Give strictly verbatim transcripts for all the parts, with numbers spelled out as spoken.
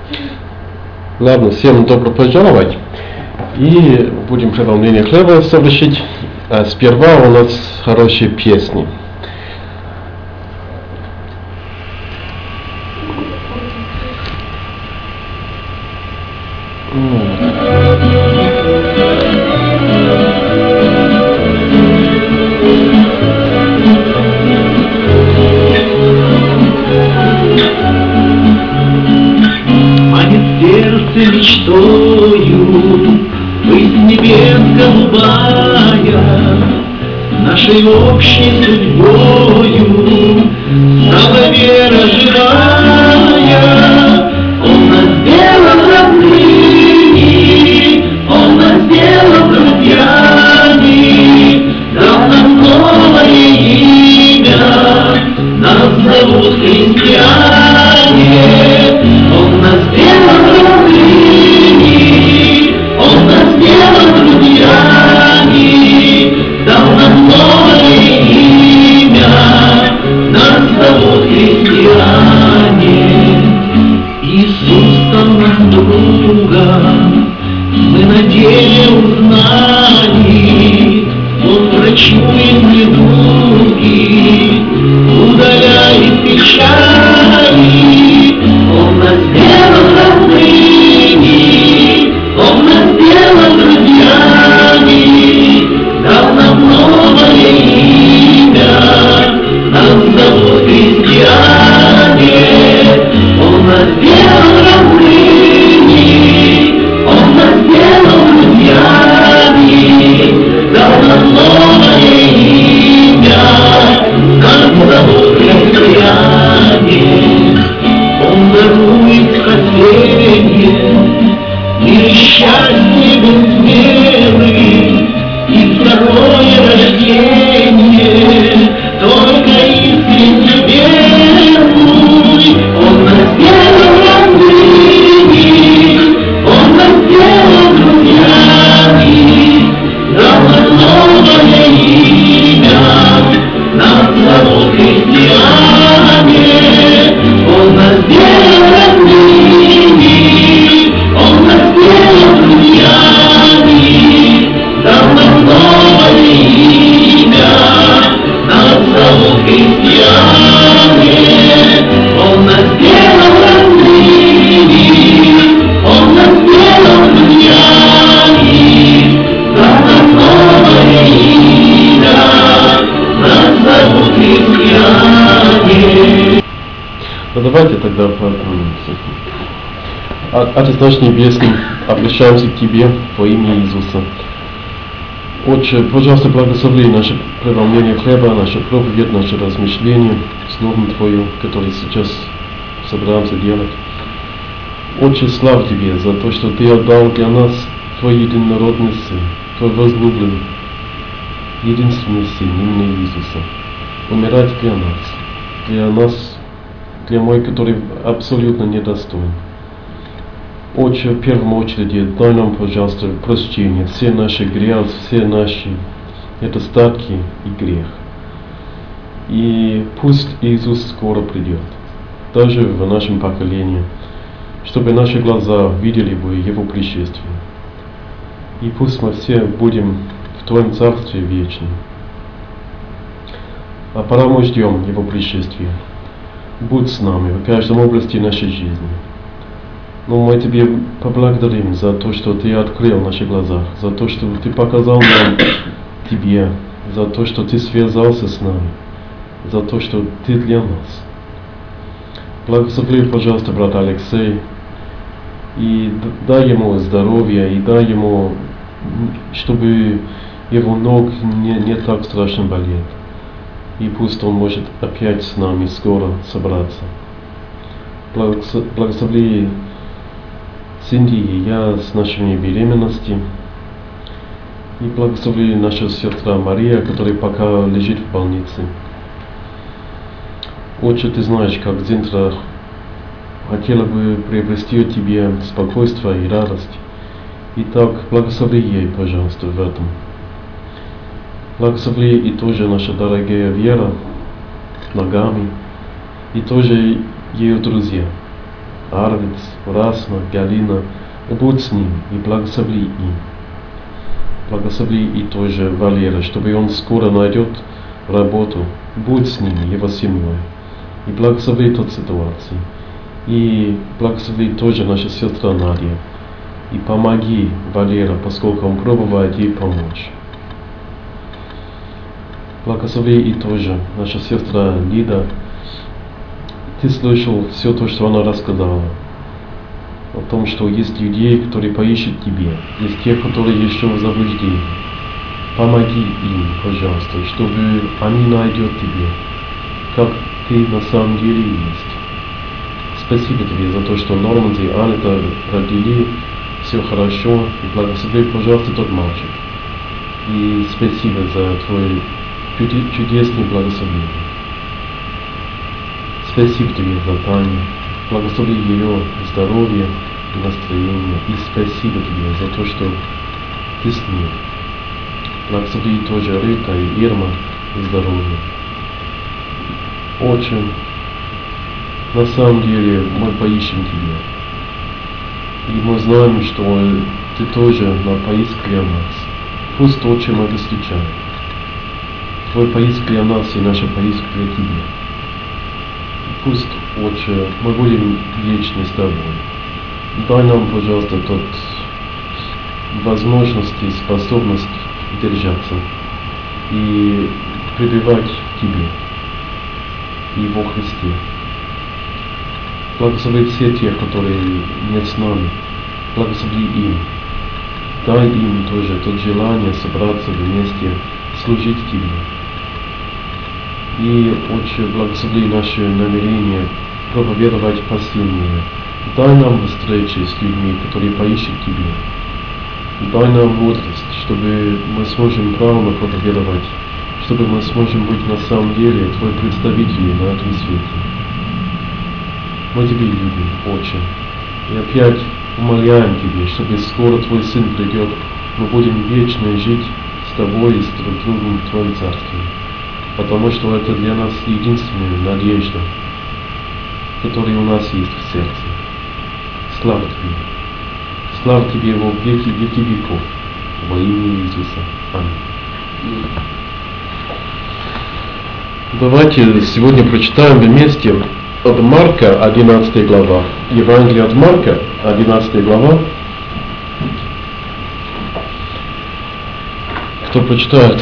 Ладно, всем добро пожаловать. И будем преломление хлеба совершить. А сперва у нас хорошие песни. Мечтою быть небес голубая, нашей общей судьбою стала вера живая. Он нас сделал родными, Он нас сделал друзьями, дал нам новое имя, нас зовут христиане. Он нас сделал родными, Он нас сделал друзьями, дал нам новое имя, нас зовут христиане. Иисус стал нам другом, мы на деле узнали, Он врачует недуги, удаляет печали. Он нас сделал родными, Он нас сделал друзьями, дал нам новое имя, нас зовут христиане. Он нас сделал родными, Он нас сделал друзьями, дал нам новое имя, нас зовут христиане. Он дарует спасение, мир и счастье безмерный, и второе рождение, только искренне веруй. Он нас сделал родными, Он нас сделал друзьями, дал нам новое имя, нас зовут христиане. Он нас сделал родными, Он нас сделал друзьями, дал нам новое имя, нас зовут христиане. Он нас сделал родными, Он нас сделал друзьями, дал нам новое имя, нас зовут христиане. Ну давайте тогда поклонимся. Отец наш Небесный, обращаемся к Тебе во имя Иисуса. Отче, пожалуйста, благослови наше преломление хлеба, наше проповедь, наше размышление, Словом Твоим, которое сейчас собираемся делать. Отче, слава Тебе за то, что Ты отдал для нас Твой единородный Сын, Твой возлюбленный, единственный Сын, именно Иисуса, умирать для нас, для нас, для мой, который абсолютно недостоин. Отче, в первую очередь, дай нам, пожалуйста, прощение, все наши грехи, все наши недостатки и грех. И пусть Иисус скоро придет, даже в нашем поколении, чтобы наши глаза видели бы Его пришествие. И пусть мы все будем в Твоем Царстве вечном. А пока мы ждем Его пришествия, будь с нами в каждом области нашей жизни. Но мы Тебе поблагодарим за то, что Ты открыл наши глаза, за то, что Ты показал нам Тебе, за то, что Ты связался с нами, за то, что Ты для нас. Благослови, пожалуйста, брата Алексея, и дай ему здоровье, и дай ему, чтобы его ног не, не так страшно болит. И пусть он может опять с нами скоро собраться. Благослови Синди и я с нашими беременностями. И благослови наша сестра Мария, которая пока лежит в больнице. Отче, Ты знаешь, как Зинтра хотела бы приобрести от Тебе спокойствие и радость. Итак, благослови ей, пожалуйста, в этом. Благослови и тоже наша дорогая Вера ногами, и тоже ее друзья. Арвиц, Расма, Галина, будь с ним и благослови им. Благослови и тоже Валера, чтобы он скоро найдет работу. Будь с ними, его семьей. И благослови тот ситуации. И благослови тоже наша сестра Надя. И помоги Валера, поскольку он пробует ей помочь. Благослови и тоже наша сестра Лида. Ты слышал все то, что она рассказала. О том, что есть людей, которые поищут тебе. Есть те, которые еще в заблуждении. Помоги им, пожалуйста, чтобы они найдут тебе, как ты на самом деле есть. Спасибо тебе за то, что Норманди и Анета родили, все хорошо, и благослови, пожалуйста, тот мальчик. И спасибо за твой чудесный благословение. Спасибо тебе за Таню, благослови ее здоровье и настроение, и спасибо тебе за то, что ты с ней. Благослови тоже Рита и Ирма здоровье. Очень, на самом деле, мы поищем тебя. И мы знаем, что ты тоже на поиск для нас. Пусть то, чем мы встречаем. Твой поиск для нас и наш поиск для тебя. Пусть, Отче, мы будем вечны с тобой. Дай нам, пожалуйста, тот возможности, способность держаться и пребывать в тебе и во Христе. Благослови все тех, которые нет с нами. Благослови им. Дай им тоже то желание собраться вместе, служить тебе. И, Отче, благослови наши намерения проповедовать посильнее. Дай нам встречи с людьми, которые поищут тебе. Дай нам мудрость, чтобы мы сможем правильно проповедовать, чтобы мы сможем быть на самом деле Твои представители на этом свете. Мы Тебя любим, Отче. И опять умоляем Тебе, чтобы скоро Твой Сын придет, мы будем вечно жить с Тобой и с друг другом в Твоем Царстве. Потому что это для нас единственная надежда, которая у нас есть в сердце. Слава Тебе! Слава Тебе во веки веки веков, во имя Иисуса. Аминь. Давайте сегодня прочитаем вместе от Марка, одиннадцатая глава. Евангелие от Марка, одиннадцатая глава. Кто прочитает?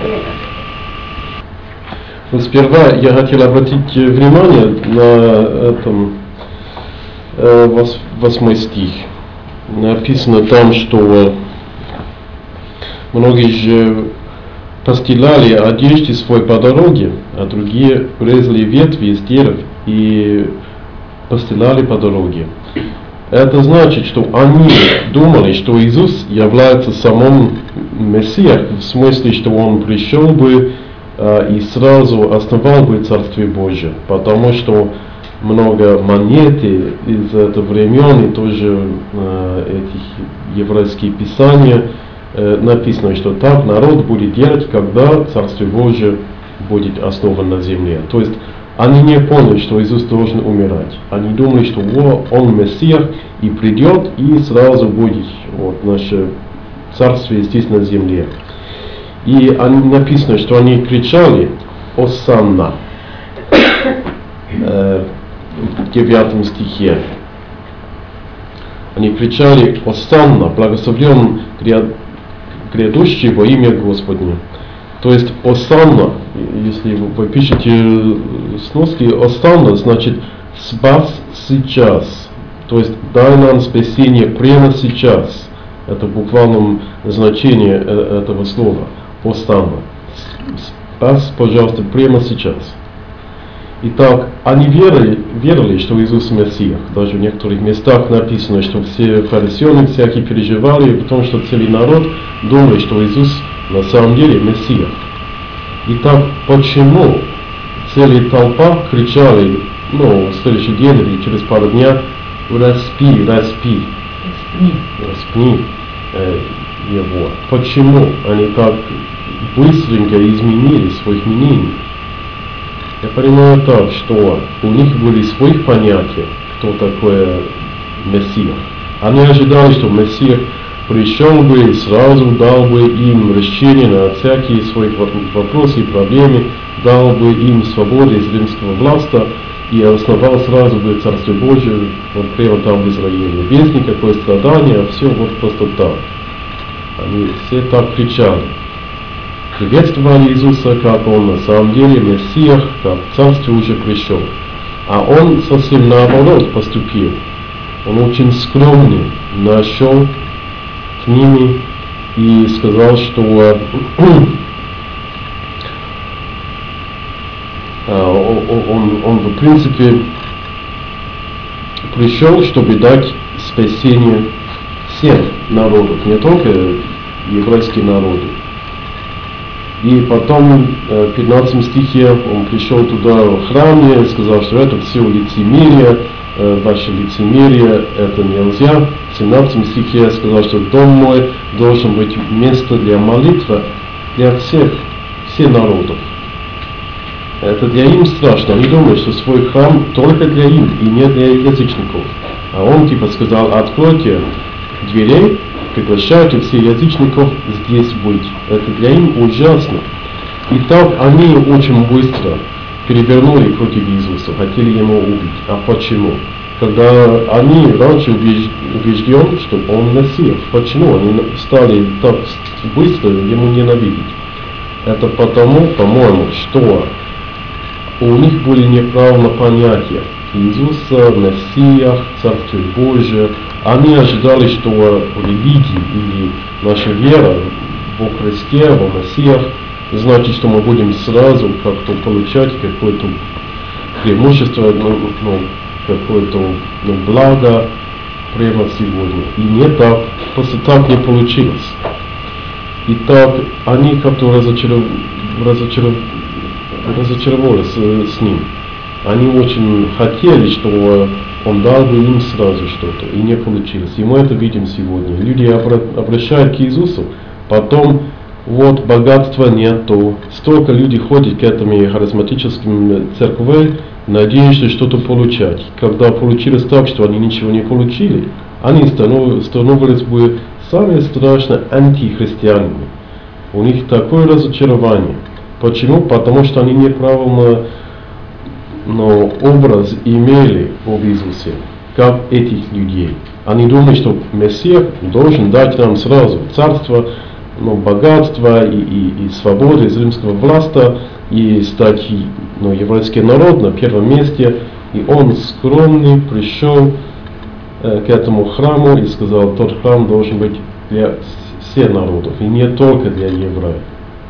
Но сперва я хотел обратить внимание на этом э, восьмой стих. Написано там, что многие же постилали одежды свой по дороге, а другие резали ветви из дерев и постилали по дороге. Это значит, что они думали, что Иисус является самым Мессией, в смысле, что Он пришел бы и сразу основал бы Царствие Божие, потому что много монеты из этого времени, и тоже э, этих еврейских писаний э, написано, что так народ будет делать, когда Царствие Божие будет основано на земле. То есть они не поняли, что Иисус должен умирать. Они думали, что о, Он Мессия и придет, и сразу будет вот, наше Царствие здесь на земле. И написано, что они кричали «Осанна» э, в девятом стихе. Они кричали «Осанна, благословлен грядущий во имя Господне». То есть «Осанна», если вы пишете сноски, «Осанна» значит «спас сейчас». То есть «дай нам спасение прямо сейчас». Это в буквальном значении этого слова. Осанна. Спас, пожалуйста, прямо сейчас. Итак, они верили, верили, что Иисус Мессия. Даже в некоторых местах написано, что все фарисеи всякие переживали, потому что целый народ думали, что Иисус на самом деле Мессия. Итак, почему целая толпа кричали, ну, в следующий день или через пару дней, распи, распи, распни, распни э, его. Почему они так быстренько изменили своих мнений? Я понимаю так, что у них были свои понятия, кто такой Мессия. Они ожидали, что Мессия пришел бы и сразу дал бы им решение на всякие свои вопросы и проблемы, дал бы им свободу из римского власти и основал сразу бы Царство Божие вот прямо там в Израиле, без никакой страдания, все вот просто так. Они все так кричали. Приветствовали Иисуса, как Он на самом деле Мессия, как Царство уже пришел. А Он совсем наоборот поступил. Он очень скромный нашел к ними и сказал, что он, он в принципе пришел, чтобы дать спасение всем народов, не только еврейским народу. И потом в пятнадцатом стихе он пришел туда в храме и сказал, что это все лицемерие, ваше лицемерие, это нельзя. В семнадцатом стихе сказал, что дом мой должен быть место для молитвы для всех, всех народов. Это для им страшно. Они думают, что свой храм только для им и не для язычников. А он типа сказал, откройте дверей, приглашайте всех язычников здесь быть. Это для им ужасно. И так они очень быстро перевернули против Иисуса, хотели Ему убить. А почему? Когда они раньше убеждены, что Он Мессия. Почему они стали так быстро Ему ненавидеть? Это потому, по-моему, что у них были неправильно понятия. Иисуса, Мессия, Царствие Божие. Они ожидали, что религия или наша вера во Христе, во Мессиях, значит, что мы будем сразу как-то получать какое-то преимущество, ну, ну, какое-то ну, благо прямо сегодня. И не так, просто так не получилось. И так они как-то разочаров... разочаров... разочаровались с ним. Они очень хотели, чтобы он дал бы им сразу что-то, и не получилось. И мы это видим сегодня. Люди обращают к Иисусу, потом вот богатства нету. Столько людей ходит к этим харизматическим церквям, надеясь что-то получать. Когда получилось так, что они ничего не получили, они становились бы самые страшные антихристианами. У них такое разочарование. Почему? Потому что они неправильно но, образ имели об Иисусе, как этих людей. Они думают, что Мессия должен дать нам сразу царство, но богатство и, и, и свободу из римского власти, и стать ну, еврейский народ на первом месте. И он скромный пришел э, к этому храму и сказал, тот храм должен быть для всех народов, и не только для евреев.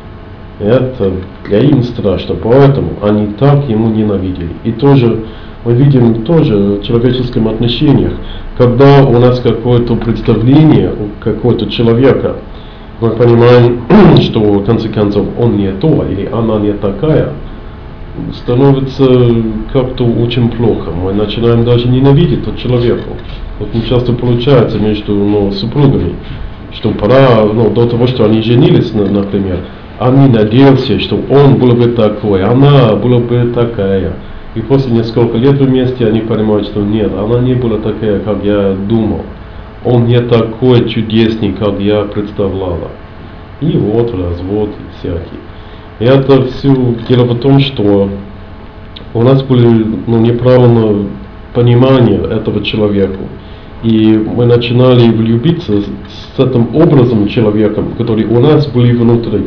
Это для им страшно, поэтому они так ему ненавидели. И тоже мы видим тоже в человеческом отношениях, когда у нас какое-то представление у какого-то человека, мы понимаем, что в конце концов он не то или она не такая, становится как-то очень плохо. Мы начинаем даже ненавидеть этого человека. Вот не часто получается между ну, супругами, что пора, ну, до того, что они женились, например, они надеялись, что он был бы такой, она была бы такая. И после нескольких лет вместе они понимают, что нет, она не была такая, как я думал. Он не такой чудесный, как я представляла. И вот развод и всякие. И это все дело в том, что у нас были ну, неправильное понимание этого человека. И мы начинали влюбиться с этим образом человека, который у нас были внутри.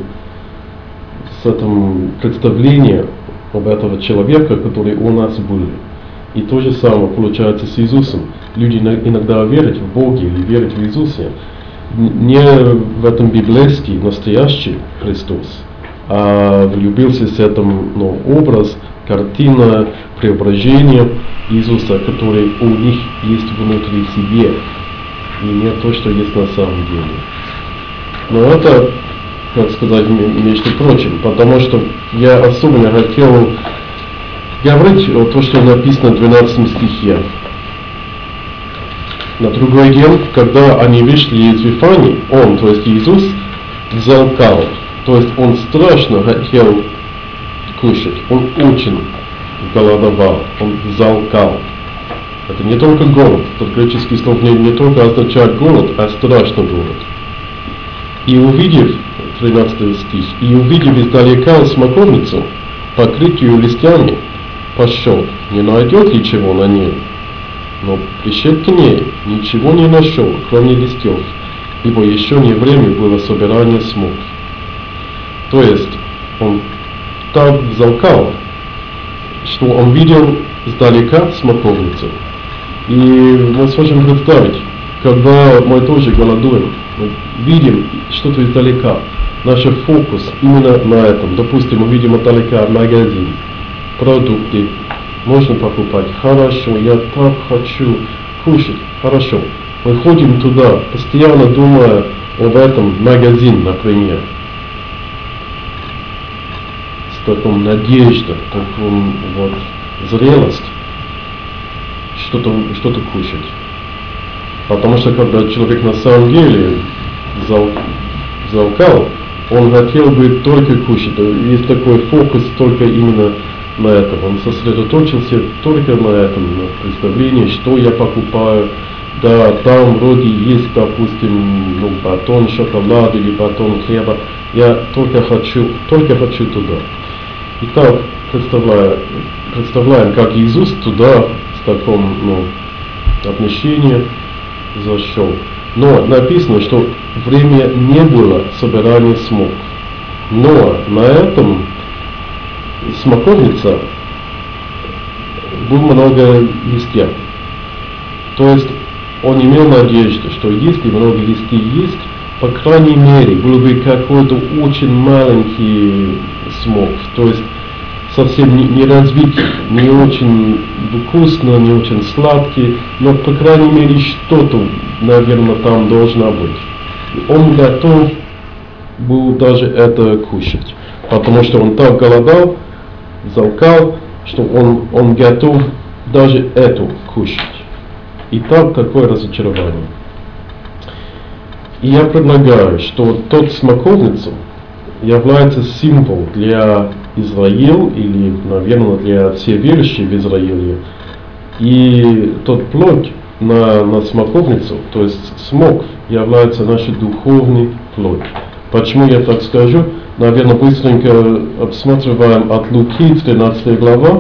С этим представлением об этом человека, который у нас были. И то же самое получается с Иисусом. Люди иногда верят в Бога или верят в Иисуса. Не в этом библейский, настоящий Христос, а влюбился в этом ну, образ, картина преображения Иисуса, который у них есть внутри себе. И не то, что есть на самом деле. Но это, как сказать, между прочим, потому что я особенно хотел говорить о том, что написано в двенадцатом стихе. На другой день, когда они вышли из Вифании, он, то есть Иисус, залкал. То есть он страшно хотел кушать, он очень голодовал, он залкал. Это не только голод, этот греческий слово не, не только означает голод, а страшный голод. И увидев, тринадцатый стих, и увидев издалека смоковницу, покрытую листьями, пошел, не найдет ли чего на ней, но пришед к ней, ничего не нашел, кроме листьев, ибо еще не время было собирания смокв. То есть, он так взалкал, что он видел издалека смоковницу. И мы сможем представить, когда мы тоже голодуем, мы видим что-то издалека, наш фокус именно на этом. Допустим, мы видим издалека магазин, продукты, можно покупать, хорошо, я так хочу кушать, хорошо. Мы ходим туда, постоянно думая об этом магазине, например, с такой надеждой, таком вот зрелость, что-то что-то кушать. Потому что когда человек на самом деле зал, залкал, он хотел бы только кушать. Есть такой фокус только именно на этом. Он сосредоточился только на этом, на представлении, что я покупаю. Да, там вроде есть, допустим, ну, батон шоколада или батон хлеба. Я только хочу, только хочу туда. Итак, представляем, представляем, как Иисус туда с таком, ну, отношением зашел. Но написано, что время не было собирания смокв. Но на этом смоковница было много листьев. То есть он имел надежду, что если много листьев есть, по крайней мере, был бы какой-то очень маленький смокв. То есть совсем не, не развитый, не очень вкусно, не очень сладкий, но по крайней мере что-то, наверное, там должно быть. Он готов был даже это кушать, потому что он так голодал, залкал, что он, он готов даже это кушать. И так такое разочарование. И я предлагаю, что тот смоковницу является символ для Израиля, или, наверное, для всех верующих в Израиле. И тот плод на, на смоковницу, то есть смокв, является нашей духовной плод. Почему я так скажу? Наверное, быстренько обсматриваем от Луки, тринадцатая глава,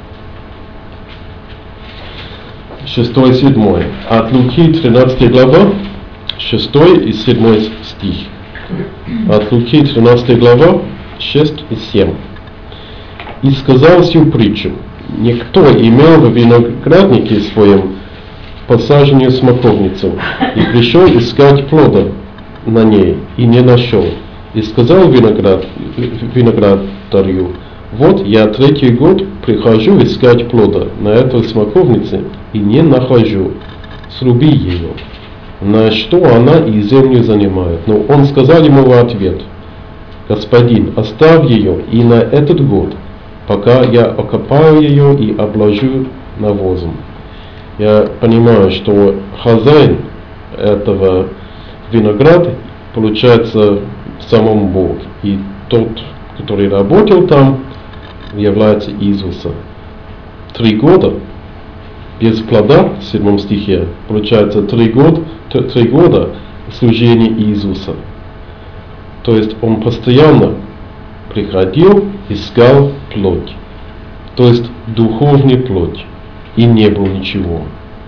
шестой и седьмой. От Луки, тринадцатая глава, шестой и седьмой стих. От Луки, тринадцатая глава, шесть и семь. «И сказал сию притчу: никто имел в винограднике своем посаженную смоковницу, и пришел искать плода на ней, и не нашел. И сказал виноград, виноградарю: вот я третий год прихожу искать плода на этой смоковнице, и не нахожу. Сруби ее». На что она и землю занимает. Но он сказал ему в ответ: господин, оставь ее и на этот год, пока я окопаю ее и обложу навозом. Я понимаю, что хозяин этого винограда получается в самом Бог. И тот, который работал там, является Иисусом. Три года без плода, в седьмом стихе, получается три года, три года служения Иисуса. То есть он постоянно приходил, искал плоть, то есть духовный плоть, и не было ничего.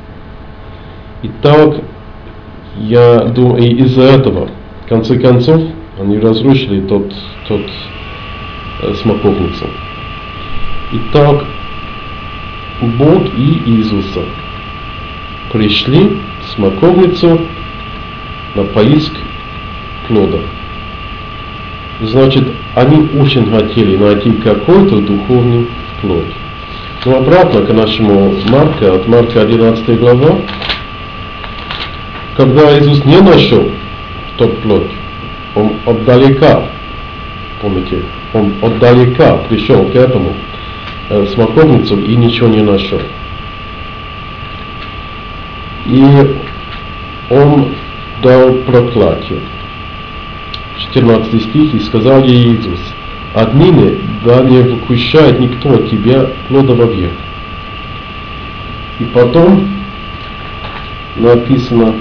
Итак, я думаю, и из-за этого, в конце концов, они разрушили тот, тот э, смоковницу. Итак, Бог и Иисуса пришли в смоковницу на поиск плода. Значит, они очень хотели найти какой-то духовный плод. Но обратно к нашему Марка, от Марка одиннадцатая глава, когда Иисус не нашел тот плод, он отдалека, помните, он отдалека пришел к этому э, смоковницу и ничего не нашел. И он дал проклятие. четырнадцатый стих, и сказал ей Иисус: отныне да не вкушает никто от тебя плода вовек. И потом написано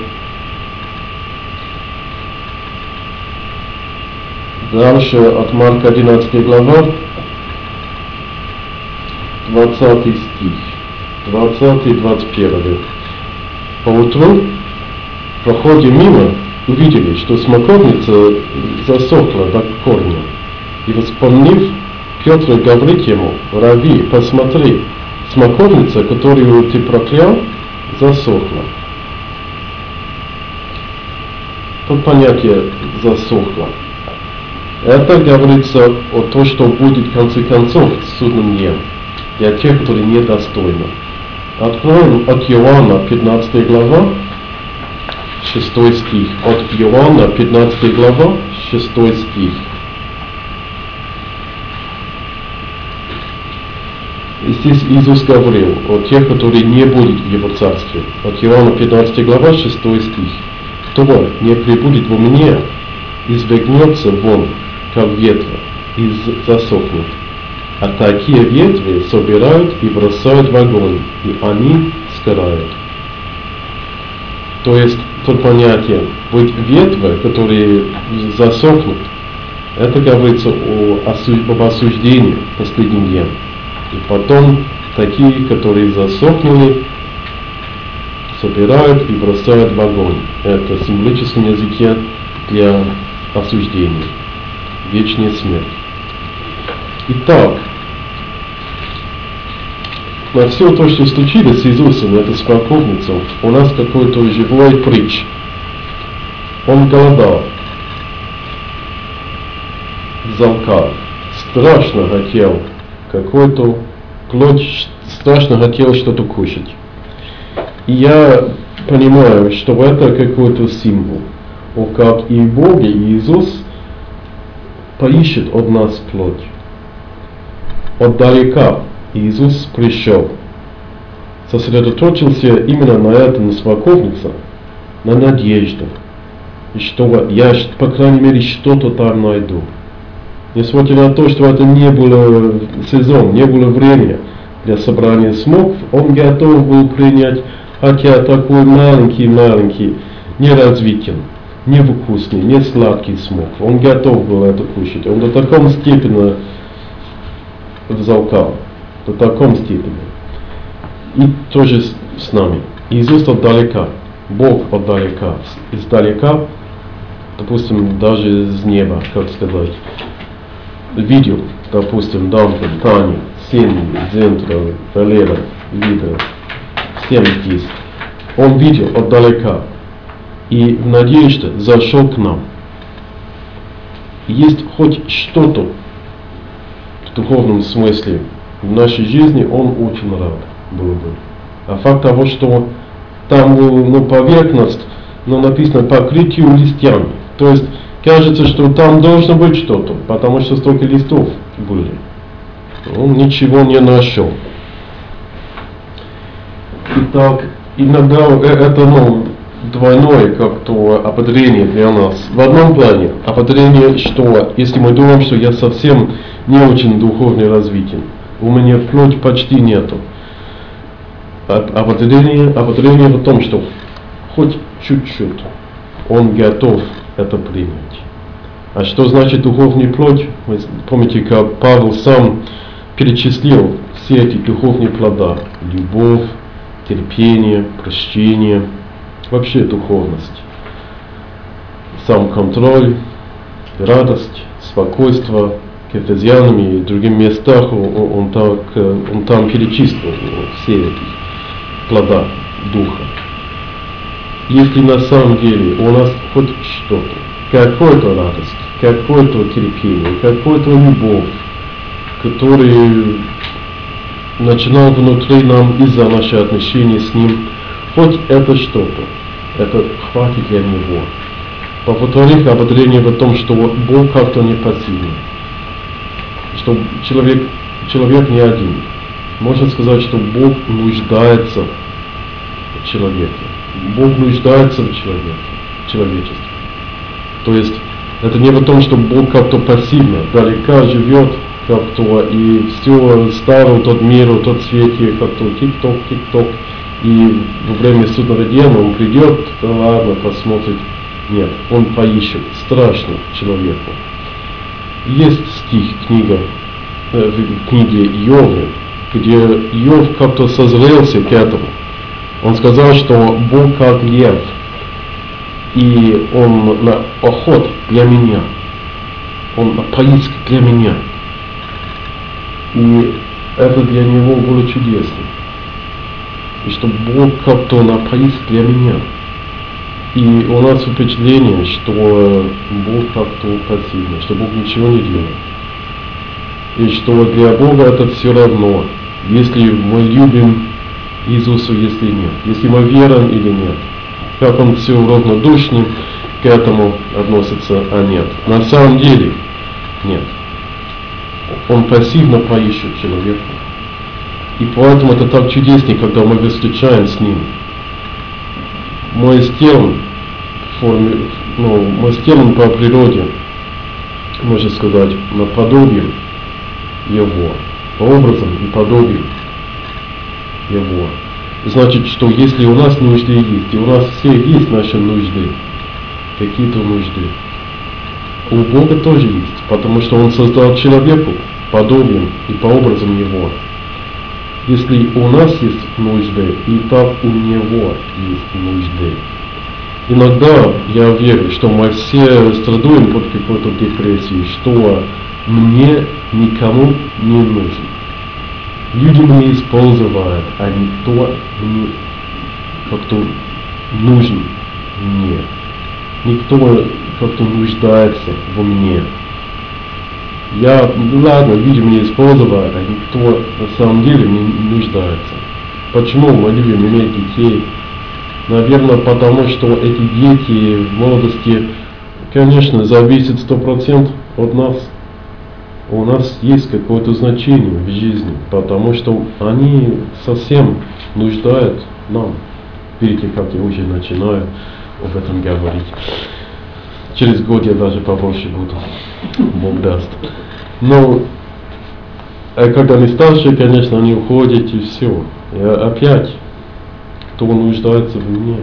дальше от Марка одиннадцатая глава, двадцатый стих, двадцатый двадцать первый. Поутру, проходя мимо, увидели, что смоковница засохла до корня. И вспомнив, Петр говорит ему: «Рави, посмотри, смоковница, которую ты проклял, засохла». Тут понятие «засохла». Это говорится о том, что будет в конце концов в судном дне для тех, которые недостойны. Откроем от Иоанна пятнадцатая глава, шестой стих. От Иоанна пятнадцатая глава, шестой стих. И здесь Иисус говорил о тех, которые не будут в Его Царстве. От Иоанна пятнадцатая глава, шестой стих. «Кто не прибудет во мне, извергнется вон, как ветва, и засохнет. А такие ветви собирают и бросают в огонь, и они сгорают». То есть, то понятие быть ветвы, которые засохнут, это говорится о, об осуждении в последний день. И потом такие, которые засохнули, собирают и бросают в огонь. Это в символическом языке для осуждения. Вечная смерть. Итак, на все то, что случилось с Иисусом, это смоковницу, у нас какой-то живой притч. Он голодал, залкал, страшно хотел какой-то плоть, страшно хотел что-то кушать. И я понимаю, что это какой-то символ. О, как и Бог, и Иисус поищет от нас плоть. Отдалека Иисус пришел, сосредоточился именно на этом смоковнице, на надежде. И что я, по крайней мере, что-то там найду. Несмотря на то, что это не было сезон, не было времени для собрания смоков, он готов был принять, хотя такой маленький-маленький, неразвитен, невкусный, не сладкий смок. Он готов был это кушать. Он до такой степени взалкал, до такой степени. И тоже с, с нами. Иисус отдалека, Бог отдалека, издалека, допустим, даже с неба, как сказать, видел, допустим, Дампель, Таню, Сенни, Зентра, Валера, Лидра, всем здесь. Он видел отдалека и в надежде зашел к нам. Есть хоть что-то в духовном смысле в нашей жизни, он очень рад был бы. А факт того, что там ну, поверхность, но написано покрытию листьями. То есть кажется, что там должно быть что-то, потому что столько листов были. Он ничего не нашел. Итак, иногда это ну, двойное как-то ободрение для нас. В одном плане ободрение, что если мы думаем, что я совсем не очень духовно развитен, у меня плоть почти нету. Ободрение, ободрение в том, что хоть чуть-чуть он готов это принять. А что значит духовная плоть? Вы помните, как Павел сам перечислил все эти духовные плода: любовь, терпение, прощение, вообще духовность, самоконтроль, радость, спокойствие. К Ефезянам и другим местах он, он, так, он там перечислил все эти плода Духа. Если на самом деле у нас хоть что-то, какой-то радость, какое-то терпение, какая-то любовь, который начинал внутри нам из-за наших отношений с Ним, хоть это что-то, это хватит для Него. Во-вторых, ободрение в том, что Бог как-то не пассивный, что человек, человек не один. Можно сказать, что Бог нуждается в человеке. Бог нуждается в человеке, в человечестве. То есть это не в том, что Бог как-то пассивно, далеко живет, как-то и все ставил тот мир, тот свете, как-то тик-ток, тик-ток, И во время судного дня он придет, да ладно, посмотрит. Нет, он поищет. Страшно человеку. Есть стих, книга, э, в книге Иова, где Иов как-то созрелся к этому. Он сказал, что Бог как лев, и он на охот для меня, он на поиск для меня. И это для него было чудесно. И что Бог как-то на поиск для меня. И у нас впечатление, что Бог как-то пассивный, что Бог ничего не делает. И что для Бога это все равно, если мы любим Иисуса, если нет, если мы верим или нет. Как он все равнодушным к этому относится, а нет. На самом деле нет. Он пассивно поищет человека. И поэтому это так чудесно, когда мы встречаем с ним. Мы сделан, форме, ну, мы сделан по природе, можно сказать, наподобием Его, по образам и подобием Его. Значит, что если у нас нужды есть, и у нас все есть наши нужды, какие-то нужды, у Бога тоже есть, потому что Он создал человеку подобием и по образам Его. Если у нас есть нужды, и так у Него есть нужды. Иногда я верю, что мы все страдаем под какой-то депрессией, что мне никому не нужен. Люди меня используют, а никто не как-то нужен мне. Никто как-то нуждается во мне. Я, ну ладно, люди меня используют, а никто на самом деле не нуждается. Почему мы любим иметь детей? Наверное, потому что эти дети в молодости, конечно, зависят сто процентов от нас. У нас есть какое-то значение в жизни, потому что они совсем нуждают нам. Видите, как я уже начинаю об этом говорить. Через год я даже побольше буду, Бог даст. Но а когда они старше, конечно, они уходят и все. И опять, кто нуждается в мне.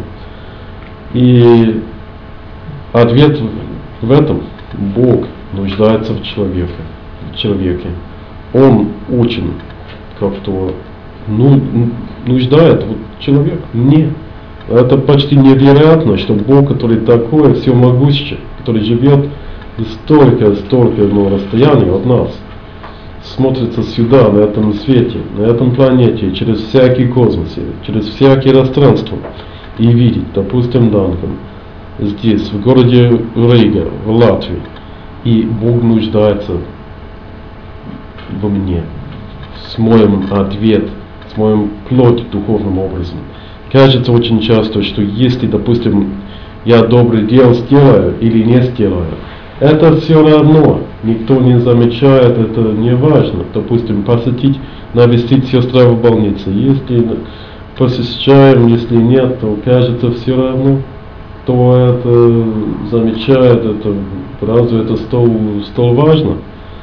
И ответ в этом: Бог нуждается в человеке. В человеке. Он очень как-то ну, нуждает вот, человек. Нет. Это почти невероятно, что Бог, который такой всемогущий, который живет столько, столько ну, расстояний от нас, смотрится сюда, на этом свете, на этом планете, через всякий космос, через всякие пространства, и видит, допустим, Данкан, здесь, в городе Рига, в Латвии, и Бог нуждается во мне, с моим ответ, с моим плоть духовным образом. Кажется очень часто, что если, допустим, я доброе дело сделаю или не сделаю, это все равно, никто не замечает, это не важно. Допустим, посетить, навестить сестру в больнице, если посещаем, если нет, то кажется все равно, кто это замечает, это, разве это столь, столь важно?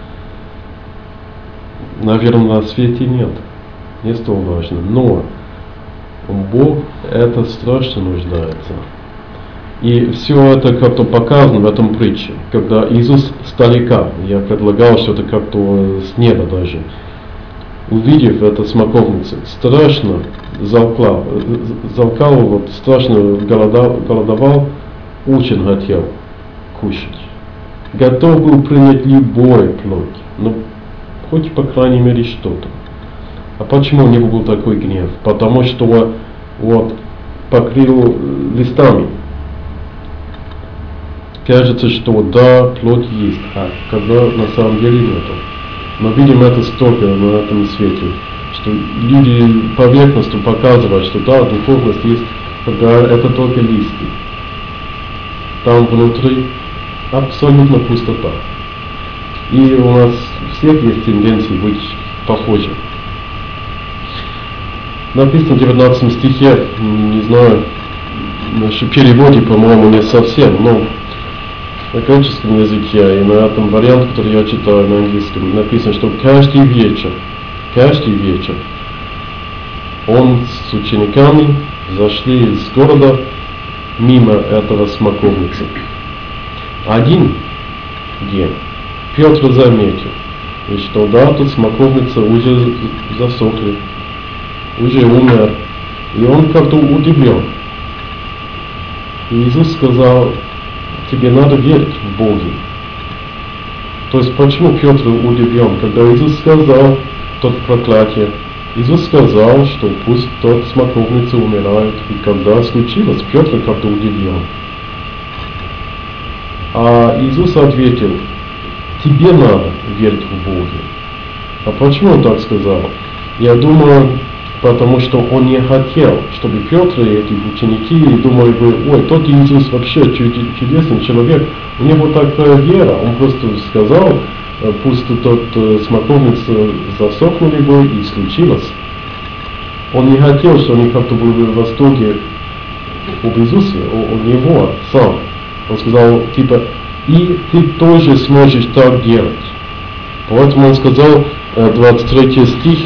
Наверное, на свете нет, не столь важно, но Бог это страшно нуждается. И все это как-то показано в этом притче, когда Иисус старика, я предлагал что-то как-то с неба даже, увидев это смоковницу, страшно залкал, залкал вот, страшно голодал, голодовал, очень хотел кушать. Готов был принять любой плод, но хоть по крайней мере что-то. А почему у него был такой гнев? Потому что вот покрыл листами. Кажется, что да, плод есть, а когда на самом деле нету. Но видим это столько на этом свете, что люди поверхностно показывают, что да, духовность есть, когда это только листья. Там внутри абсолютно пустота. И у нас у всех есть тенденции быть похожим. Написано в девятнадцатом стихе, не знаю, в переводе, по-моему, не совсем, но на греческом языке и на этом варианте, который я читаю на английском, написано, что каждый вечер, каждый вечер он с учениками зашли из города мимо этого смоковницы. Один день Петр заметил, и что да, тут смоковница уже засохли, уже умер, и он как-то удивлен. И Иисус сказал: тебе надо верить в Бога. То есть почему Петр удивлен, когда Иисус сказал тот проклятие? Иисус сказал, что пусть тот смоковница умирает. И когда случилось, Петр как-то удивлен. А Иисус ответил: тебе надо верить в Бога. А почему он так сказал? Я думаю, потому что он не хотел, чтобы Петр и эти ученики думали бы: ой, тот Иисус вообще чудесный человек, у него такая вера, он просто сказал, пусть тот смоковница засохнули бы, и случилось. Он не хотел, чтобы они как-то были в восторге об Иисусе, о, о него сам. Он сказал, типа, и ты тоже сможешь так делать. Поэтому он сказал, двадцать третий стих,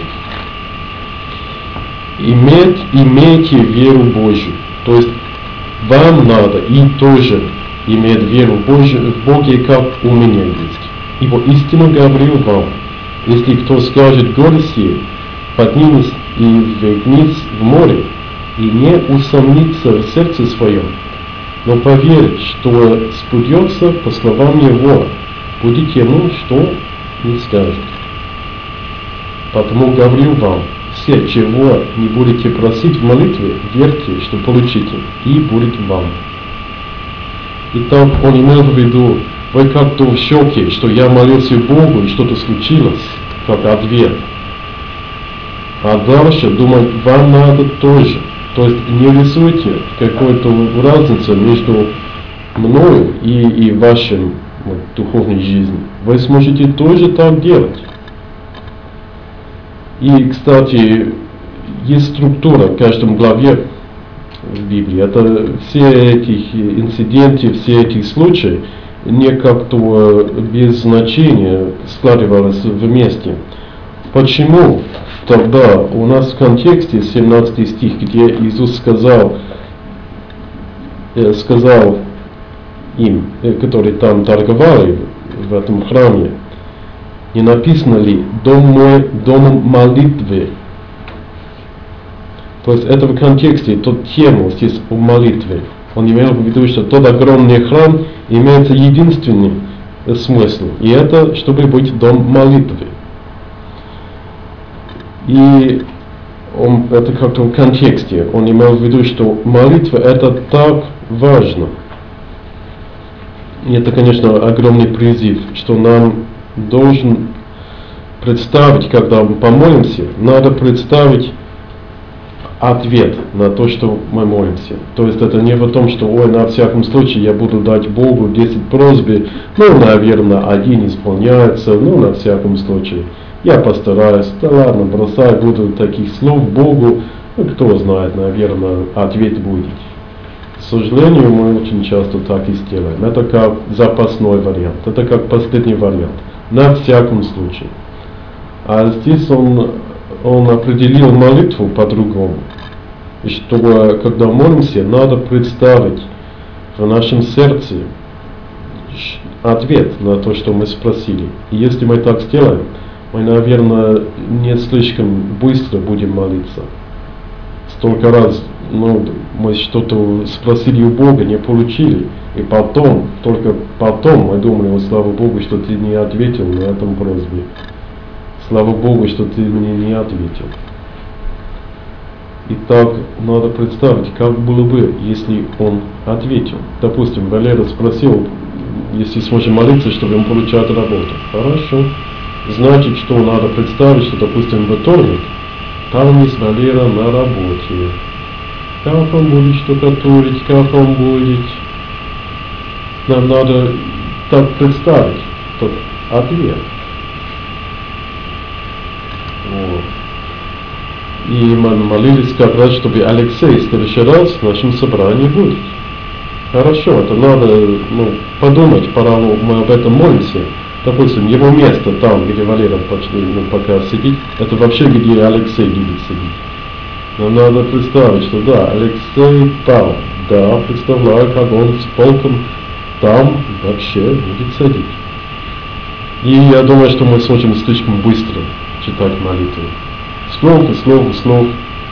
Иметь, имейте веру Божью. То есть вам надо и тоже иметь веру в Божью, в Боге, как у меня есть. Ибо истинно говорю вам, если кто скажет горе сей, поднимись и вниз в море, и не усомнится в сердце своем, но поверит, что сбудется по словам его, будет ему, что не скажет. Потому говорю вам, все, чего не будете просить в молитве, верьте, что получите, и будет вам. Итак, он имел в виду, вы как-то в шоке, что я молился Богу, и что-то случилось, как ответ. А дальше думать, вам надо тоже. То есть не рисуйте какую-то разницу между мною и, и вашей вот, духовной жизнью. Вы сможете тоже так делать. И, кстати, есть структура в каждом главе в Библии. Это все эти инциденты, все эти случаи не как-то без значения складывались вместе. Почему тогда у нас в контексте семнадцатый стих, где Иисус сказал, э, сказал им, э, которые там торговали в этом храме, не написано ли «дом мой, дом молитвы»? То есть это в контексте, тот тему здесь о молитве. Он имел в виду, что тот огромный храм имеется единственный смысл. И это, чтобы быть дом молитвы. И он, это как-то в контексте. Он имел в виду, что молитва это так важно. И это, конечно, огромный призыв, что нам должен представить, когда мы помолимся, надо представить ответ на то, что мы молимся. То есть это не в том, что ой, на всяком случае я буду дать Богу десять просьб, ну, наверное, один исполняется, ну, на всяком случае. Я постараюсь, да ладно, бросай, буду таких слов Богу, ну, кто знает, наверное, ответ будет. К сожалению, мы очень часто так и сделаем. Это как запасной вариант, это как последний вариант, на всяком случае. А здесь он, он определил молитву по-другому. И что, когда молимся, надо представить в нашем сердце ответ на то, что мы спросили. И если мы так сделаем, мы, наверное, не слишком быстро будем молиться. Столько раз ну, мы что-то спросили у Бога, не получили. И потом, только потом мы думали, о, слава Богу, что ты не ответил на этом просьбе. Слава Богу, что ты мне не ответил. Итак, надо представить, как было бы, если он ответил. Допустим, Валера спросил, если сможем молиться, чтобы он получал работу. Хорошо. Значит, что надо представить, что, допустим, во вторник, там есть Валера на работе. Как он будет штукатурить, как он будет. Нам надо так представить тот ответ. Вот. И мы молились как раз, чтобы Алексей в следующий раз в нашем собрании будет. Хорошо, это надо ну, подумать, пора мы об этом молимся. Допустим, его место там, где Валера почти, ну, пока сидит, это вообще где Алексей любит сидеть. Нам надо представить, что да, Алексей там, да, представляю, как он с полком там вообще будет сидеть. И я думаю, что мы сможем слишком быстро читать молитвы. Слов и слов и слов.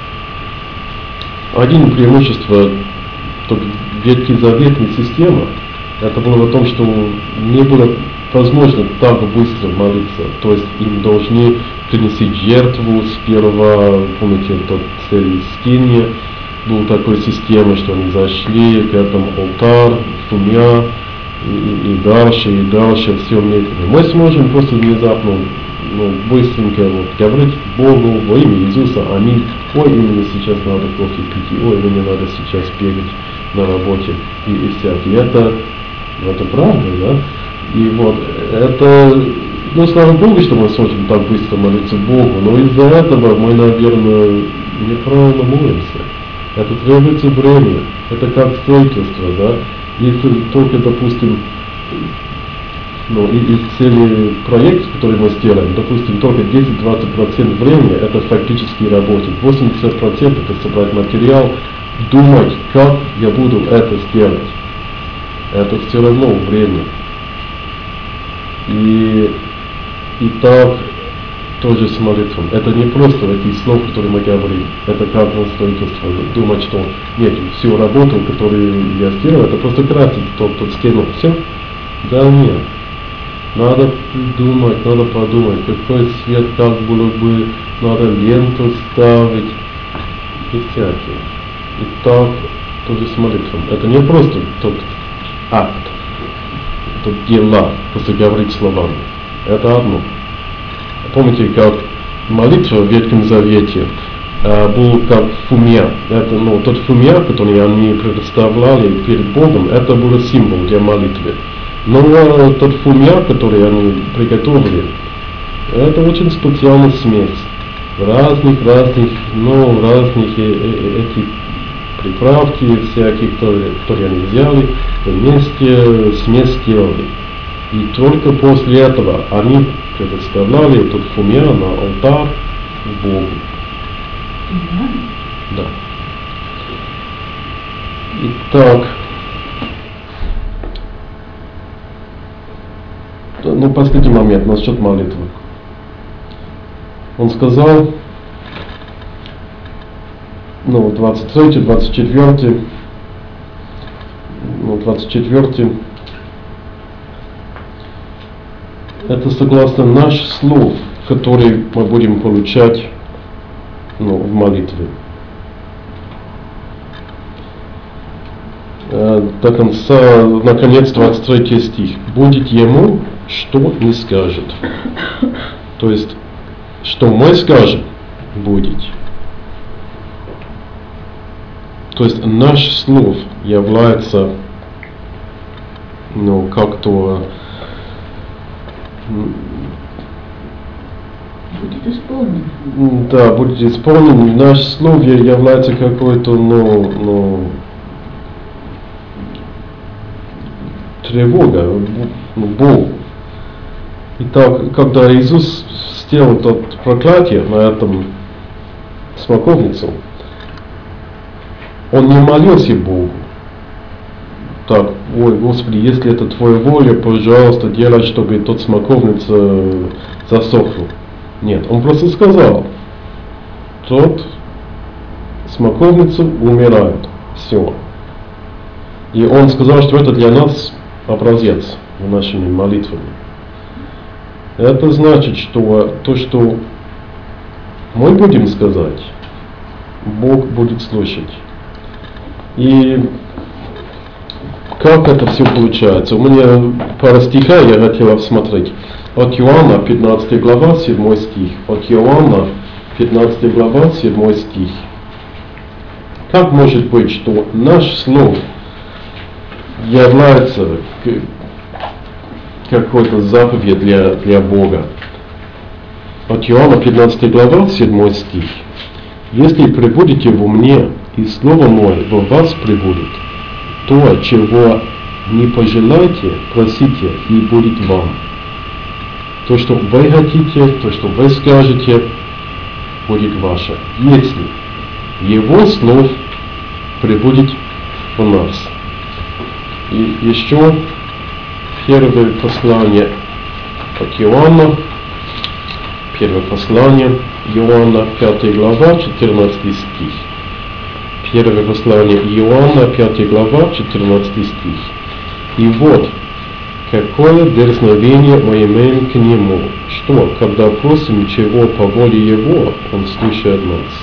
Один преимущество ветхозаветной системы, это было в том, что не было возможно так быстро молиться. То есть им должны принести жертву сперва, помните, тот целый скинья, была такая система, что они зашли к этому алтарю, фумя, и, и дальше, и дальше, все медленно. Мы сможем просто внезапно, ну, быстренько вот, говорить Богу во имя Иисуса, аминь. Ой, именно сейчас надо кофе пить, ой, мне надо сейчас бегать на работе и, и всякие. Это, это правда, да? И вот это, ну, слава Богу, что мы сможем так быстро молиться Богу, но из-за этого мы, наверное, неправильно молимся. Это требуется время, это как строительство, да? Если только, допустим, ну, из цели проекта, который мы сделаем, допустим, только десять-двадцать процентов времени это фактически работать, восемьдесят процентов это собрать материал, думать, как я буду это сделать. Это все равно время. И, и так тоже с молитвом. Это не просто эти слова, которые мы говорим. Это как на строительство. Думать, что нет, всю работу, которую я сделал, это просто красить, тот, тот скинул. Все? Да нет. Надо думать, надо подумать, какой свет, как было бы, надо ленту ставить и всякие. И так тоже с молитвом. Это не просто тот акт, тот дела, просто говорить словами. Это одно. Помните, как молитва в Ветхом Завете э, был как фумия. Это, ну, тот фумия, который они представляли перед Богом, это был символ для молитвы. Но э, тот фумия, который они приготовили, это очень специальная смесь разных-разных, ну, разных э, э, этих приправки всякие, которые, которые они взяли, вместе смесь сделали. И только после этого они предоставляли этот фумия на алтарь Богу. Да. Итак, ну, последний момент насчет молитвы. Он сказал, ну, двадцать третий, двадцать четвёртый, ну, двадцать четвёртый, это согласно наших слов, которые мы будем получать, ну, в молитве. Э, до конца, наконец, двадцать третий стих. «Будет ему, что не скажет». То есть, что мы скажем, будет. То есть, наш слов является, ну, как-то будет исполнен. Да, будет исполнен. Наш слово является какой-то, ну, ну, тревога, ну, Богу. Итак, когда Иисус сделал то проклятие на этом смоковницу, Он не молился Богу. Так, ой, Господи, если это Твоя воля, пожалуйста, делай, чтобы тот смоковница засохла. Нет, Он просто сказал, тот смоковница умирает. Все. И Он сказал, что это для нас образец в нашими молитвами. Это значит, что то, что мы будем сказать, Бог будет слышать. И как это все получается? У меня пара стиха я хотел посмотреть. От Иоанна, пятнадцатая глава, седьмой стих. От Иоанна, пятнадцатая глава, седьмой стих. Как может быть, что наш слов является какой-то заповедь для, для Бога? От Иоанна, пятнадцатая глава, седьмой стих. «Если пребудете во мне, и слово мое во вас пребудет, то, чего не пожелайте, просите, и будет вам». То, что вы хотите, то, что вы скажете, будет ваше. Если Его слов пребудет в нас. И еще первое послание от Иоанна, первое послание Иоанна, пятая глава, четырнадцатый стих. Первое послание Иоанна, пятая глава, четырнадцатый стих. И вот, какое дерзновение мы имеем к Нему, что, когда просим чего по воле Его, Он слышит нас.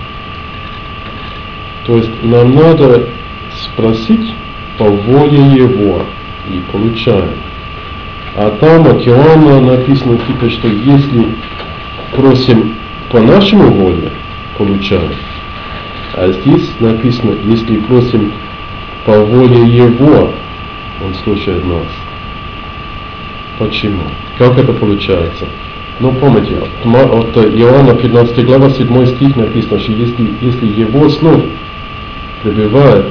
То есть нам надо спросить по воле Его и получаем. А там от Иоанна написано типа, что если просим по нашему воле, получаем. А здесь написано, если просим по воле Его, Он слушает нас. Почему? Как это получается? Ну, помните, от Иоанна пятнадцатая глава, седьмой стих написано, что если, если Его слов пребывает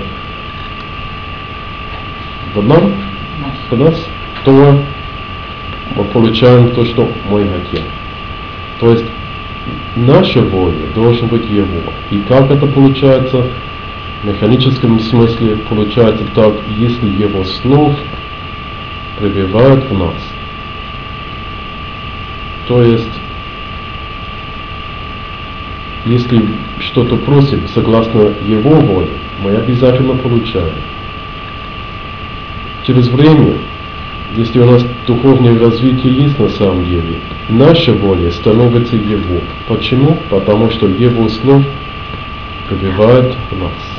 в нам, в нас, то мы получаем то, что мы хотим. То есть наша воля должна быть Его. И как это получается? В механическом смысле получается так, если Его слов пребывает в нас. То есть, если что-то просим согласно Его воле, мы обязательно получаем. Через время, если у нас духовное развитие есть на самом деле, наша воля становится Его. Почему? Потому что Его слов пребывает в нас.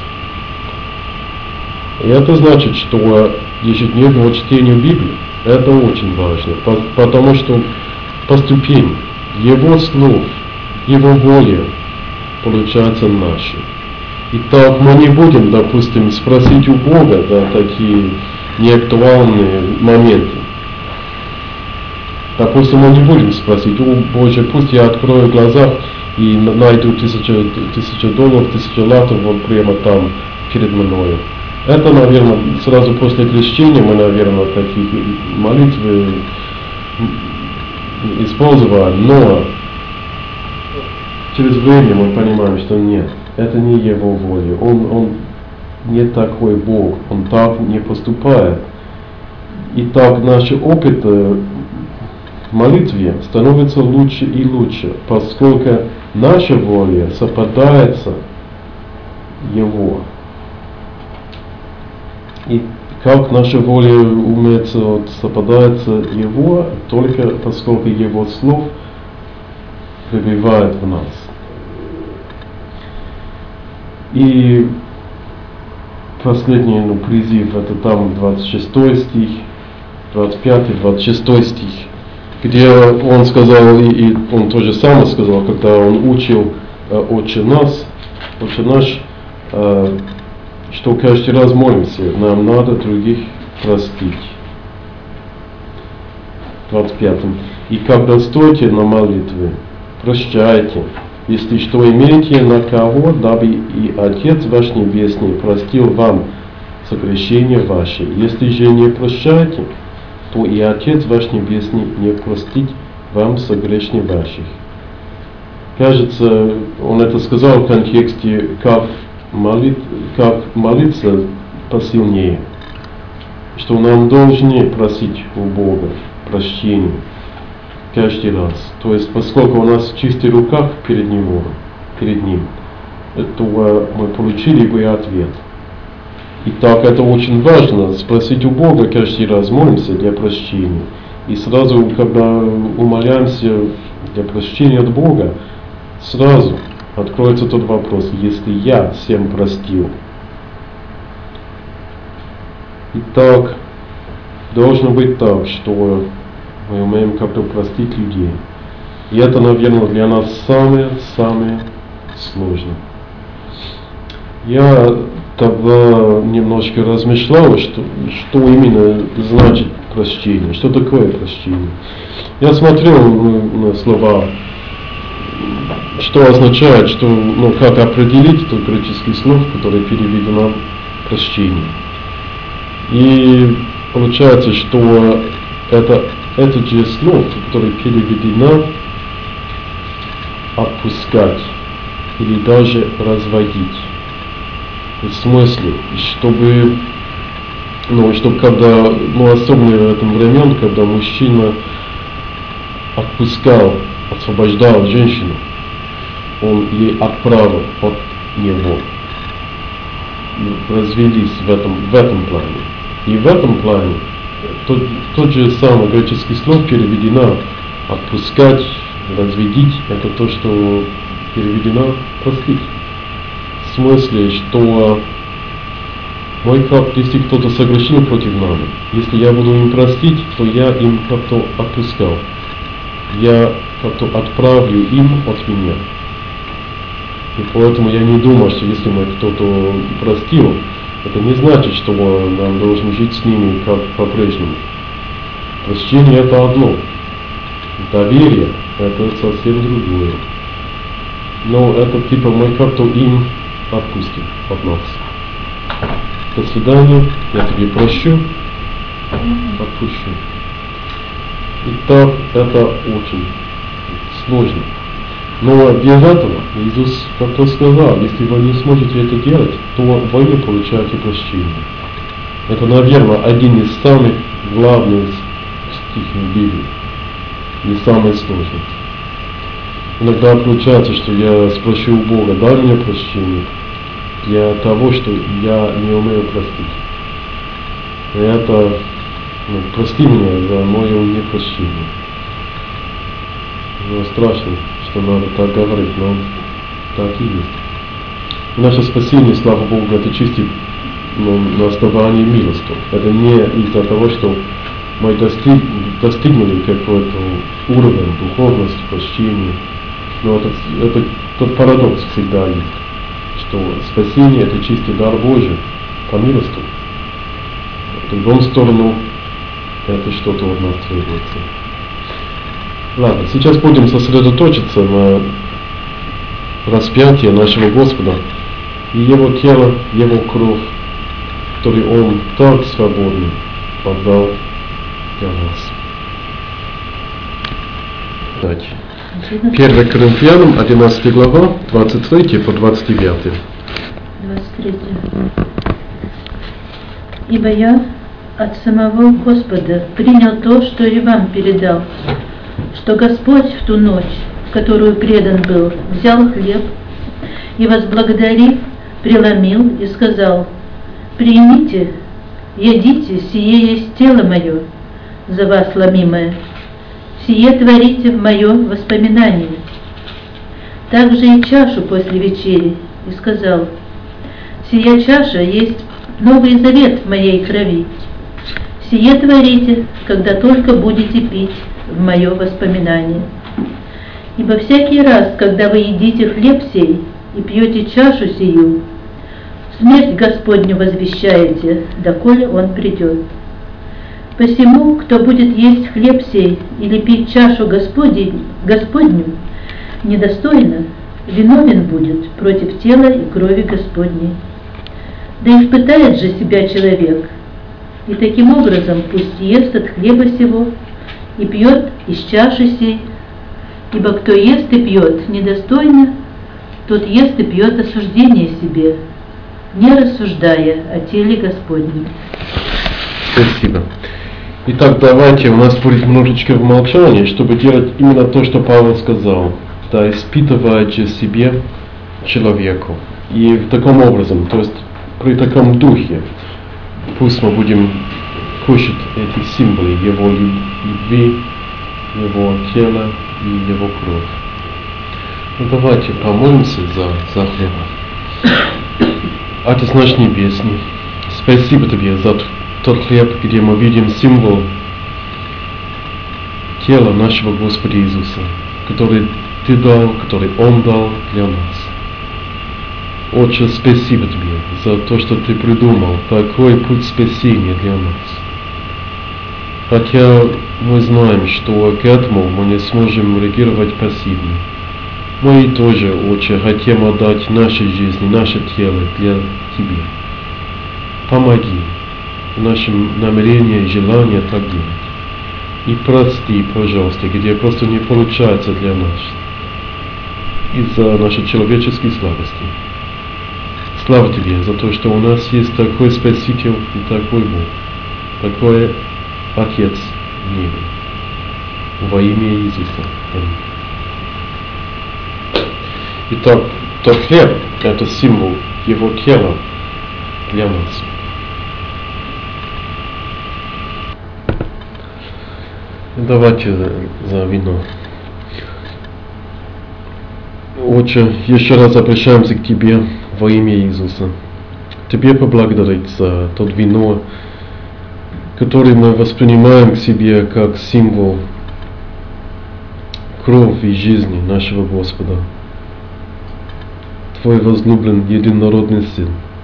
И это значит, что ежедневное чтение Библии, это очень важно, потому что по ступени Его слов, Его воля получается нашей. И так мы не будем, допустим, спросить у Бога, да, такие неактуальные моменты. Допустим, мы не будем спросить: о Боже, пусть я открою глаза и найду тысячу, тысячу долларов, тысячу латов вот прямо там перед мною. Это, наверное, сразу после крещения мы, наверное, такие молитвы использовали, но через время мы понимаем, что нет, это не Его воля. Он, он не такой Бог, Он так не поступает. И так наш опыт в молитве становится лучше и лучше, поскольку наша воля совпадается Его. И как наша воля умеет совпадается Его, только поскольку Его слов пребывает в нас. И последний ну, призыв, это там двадцать шестой стих, двадцать пятый, двадцать шестой стих, где он сказал, и, и он тоже сам сказал, когда он учил э, «Отче наш», «Отче наш», э, что каждый раз молимся, нам надо других простить. двадцать пятый. И когда стоите на молитве, прощайте, если что имеете на кого, дабы и Отец ваш Небесный простил вам согрешения ваши. Если же не прощаете, то и Отец ваш Небесный не простит вам согрешений ваших. Кажется, он это сказал в контексте, как, молит, как молиться посильнее, что нам должны просить у Бога прощения каждый раз. То есть, поскольку у нас в чистых руках перед Ним, перед Ним, то мы получили бы ответ. И так это очень важно, спросить у Бога каждый раз, молимся для прощения. И сразу, когда умоляемся для прощения от Бога, сразу откроется тот вопрос: если я всем простил. Итак, должно быть так, что мы умеем как-то простить людей. И это, наверное, для нас самое-самое сложное. Я тогда немножко размышлял, что, что именно значит прощение, что такое прощение. Я смотрел на слова, что означает, что, ну, как определить тот греческий слов, который переведено прощение. И получается, что это этот же слов, который переведено отпускать. или даже разводить. В смысле, чтобы, ну, чтобы когда, ну, особенно в этом времени, когда мужчина отпускал, освобождал женщину, он ей отправил от него. Развелись в этом, в этом плане. И в этом плане тот, тот же самый греческий слово переведено отпускать, разведить, это то, что переведено простить. В смысле, что мой как, если кто-то согрешил против нас, если я буду им простить, то я им как-то отпускал. Я как-то отправлю им от меня. И поэтому я не думаю, что если мы кто-то простил, это не значит, что нам должен жить с ними как по-прежнему. Прощение это одно. Доверие это совсем другое. Но это типа мы как-то им отпустим от нас. До свидания, я тебе прощу, отпущу. И так это очень сложно. Но без этого Иисус как-то сказал, если вы не сможете это делать, то вы не получаете прощения. Это, наверное, один из самых главных стихов Библии. И самый сложный. Иногда получается, что я спрошу у Бога, дай мне прощение для того, что я не умею простить. И это, ну, прости меня за мое непрощение. Ну, страшно, что надо так говорить, но так и есть. И наше спасение, слава Богу, это чисто, ну, на основании милости. Это не из-за того, что мы достиг, достигнули какой-то уровень духовности, прощения. Но это, это тот парадокс всегда есть, что спасение это чистый дар Божий по милости. В другую сторону это что-то от нас требуется. Ладно, сейчас будем сосредоточиться на распятии нашего Господа и Его тело, Его кровь, который Он так свободно отдал для нас. первое Коринфянам, одиннадцатая глава, двадцать три по двадцать девять. двадцать три. Ибо я от самого Господа принял то, что и вам передал, что Господь в ту ночь, в которую предан был, взял хлеб и, возблагодарив, преломил и сказал: «Примите, едите, сие есть тело мое, за вас ломимое, сие творите в мое воспоминание». Также и чашу после вечери, и сказал: «Сия чаша есть новый завет в моей крови, сие творите, когда только будете пить в мое воспоминание. Ибо всякий раз, когда вы едите хлеб сей и пьете чашу сию, смерть Господню возвещаете, доколе Он придет. Посему, кто будет есть хлеб сей или пить чашу Господи, Господню недостойно, виновен будет против тела и крови Господней. Да испытает же себя человек, и таким образом пусть ест от хлеба сего и пьет из чаши сей, ибо кто ест и пьет недостойно, тот ест и пьет осуждение себе, не рассуждая о теле Господнем». Спасибо. Итак, давайте, у нас будет немножечко в молчании, чтобы делать именно то, что Павел сказал. Да, испытывать же себе человеку. И в таком образом, то есть при таком духе, пусть мы будем кушать эти символы Его любви, Его тела и Его кровь. Ну, давайте помолимся за, за хлеба. Отец наш Небесный, спасибо Тебе за тот хлеб, где мы видим символ тела нашего Господа Иисуса, который Ты дал, который Он дал для нас. Отче, спасибо Тебе за то, что Ты придумал такой путь спасения для нас. Хотя мы знаем, что к этому мы не сможем реагировать пассивно. Мы тоже, Отче, хотим отдать нашей жизни, наше тело для Тебе. Помоги в нашем намерении и желании так делать. И прости, пожалуйста, где просто не получается для нас. из-за нашей человеческой слабости. Слава Тебе за то, что у нас есть такой Спаситель и такой Бог, такой Отец в небе. Во имя Иисуса. Аминь. Итак, тот хлеб – это символ Его тела для нас. Давайте за вино. Отче, еще раз обращаемся к Тебе во имя Иисуса. Тебе поблагодарить за тот вино, который мы воспринимаем к себе как символ крови и жизни нашего Господа. Твой возлюбленный единородный Сын.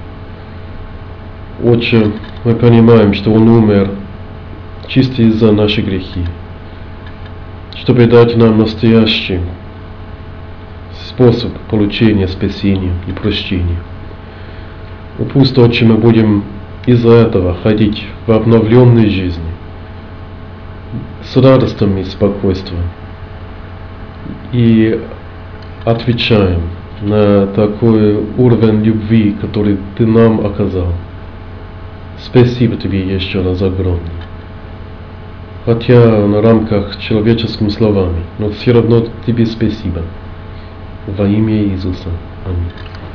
Отче, мы понимаем, что Он умер чисто из-за наши грехи, чтобы дать нам настоящий способ получения спасения и прощения. И пусть, Отче, мы будем из-за этого ходить в обновленной жизни, с радостью и спокойствием, и отвечаем на такой уровень любви, который Ты нам оказал. Спасибо Тебе еще раз огромное. Хотя на рамках человеческими словами, но все равно Тебе спасибо. Во имя Иисуса. Аминь.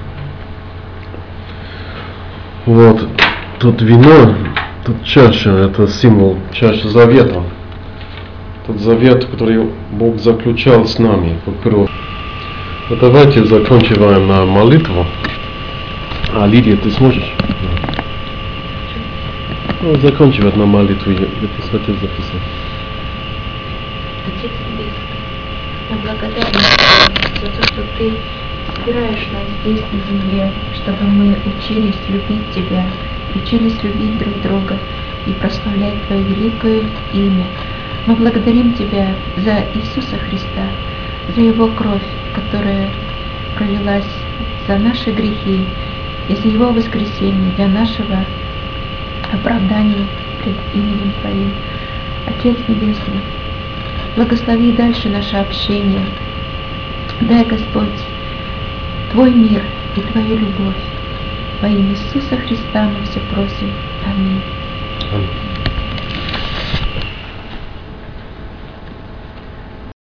Вот, тут вино, тут чаша, это символ чаши завета. Тот завет, который Бог заключал с нами по крови. Вот давайте заканчиваем на молитву. А, Лидия, ты сможешь? Ну, заканчивать на молитву, я хотел записать. Отец Небесный, мы благодарны Тебе за то, что Ты собираешь нас здесь на земле, чтобы мы учились любить Тебя, учились любить друг друга и прославлять Твое великое имя. Мы благодарим Тебя за Иисуса Христа, за Его кровь, которая пролилась за наши грехи, и за Его воскресение для нашего оправдания пред именем Твоим. Отец Небесный, благослови дальше наше общение. Дай, Господь, Твой мир и Твою любовь. Во имя Иисуса Христа мы все просим. Аминь. Аминь.